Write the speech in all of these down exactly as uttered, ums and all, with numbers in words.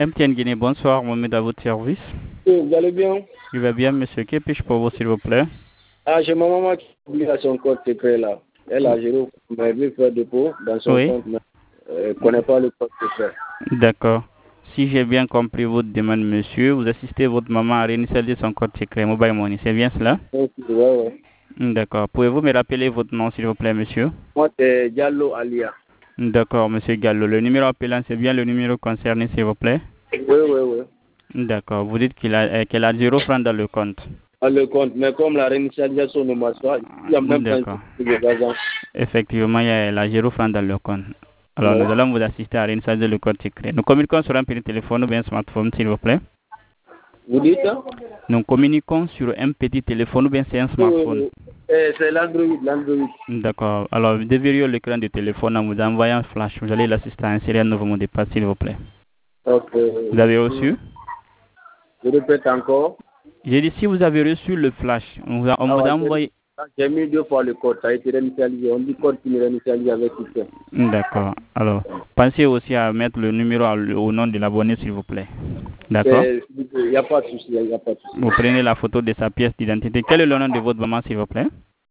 M T N Guinée, bonsoir, Mohamed à votre service. Oui, vous allez bien? Je vais bien, monsieur. Que puis-je pour vous, s'il vous plaît? Ah, j'ai ma maman qui a oublié son code secret là. Elle a géré, mais elle veut faire dépôt dans son Oui. compte, mais elle ne connaît pas le code secret. D'accord. Si j'ai bien compris votre demande, monsieur, vous assistez votre maman à réinitialiser son code secret Mobile Money. C'est bien cela? Oui, oui. D'accord. Pouvez-vous me rappeler votre nom, s'il vous plaît, monsieur? Moi, c'est Diallo Alia. D'accord, monsieur Gallo. Le numéro appelant, c'est bien le numéro concerné, s'il vous plaît? Oui, oui, oui. D'accord. Vous dites qu'il a, euh, qu'elle a zéro franc dans le compte. Dans le compte, mais comme la réinitialisation ne marche pas, il y a même pas D'accord. de Effectivement, il y a la zéro franc dans le compte. Alors, Oui. nous allons vous assister à réinitialiser le code secret. Nous communiquons sur un petit téléphone ou bien un smartphone, s'il vous plaît. Vous dites? Nous communiquons sur un petit téléphone ou bien c'est un smartphone. Oui, oui, oui. Eh, c'est l'Android, l'Android. D'accord. Alors, vous déverrouillez l'écran du téléphone en vous envoyant un flash. Vous allez l'assister à insérer un nouveau mot de passe, s'il vous plaît. Ok. Vous avez reçu? Je répète encore. J'ai dit si vous avez reçu le flash, on vous a, on Ah, vous a ouais, envoyé. j'ai mis deux fois le code, ça a été réinitialisé. On dit code qui est réinitialisé avec succès. D'accord. Alors, pensez aussi à mettre le numéro au nom de l'abonné, s'il vous plaît. D'accord. Il n'y a pas de souci, il n'y a pas de souci. Vous prenez la photo de sa pièce d'identité. Quel est le nom de votre maman, s'il vous plaît?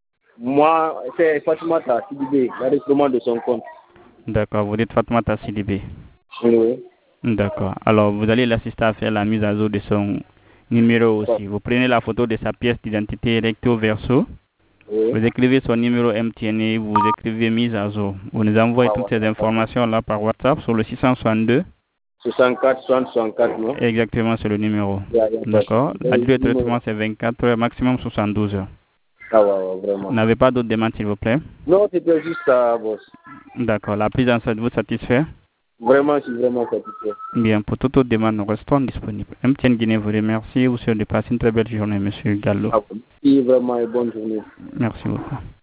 Moi, c'est Fatoumata Sidibé, l'enregistrement de son compte. D'accord. Vous dites Fatoumata Sidibé. Oui, oui. D'accord. Alors, vous allez l'assister à faire la mise à jour de son numéro aussi. Vous prenez la photo de sa pièce d'identité recto verso. Oui. Vous écrivez son numéro M T N et vous écrivez mise à jour. Vous nous envoyez Ah, toutes ouais. ces informations là par WhatsApp sur le six cent soixante-deux. soixante-quatre, soixante, soixante-quatre, non? Exactement, c'est le numéro. Yeah, yeah, D'accord. La durée de numéro. traitement, c'est vingt-quatre heures, maximum soixante-douze heures. Ah, ouais, ouais, vraiment. Vous n'avez pas d'autres demandes, s'il vous plaît? Non, c'était juste ça, boss. D'accord. La prise en charge vous satisfait? Vraiment, je suis vraiment satisfait. Bien. Pour toute autre demande, nous restons disponibles. M T N Guinée vous remercie. Vous souhaite de passer une très belle journée, monsieur Gallo. Ah, oui. Vraiment, et bonne journée. Merci beaucoup.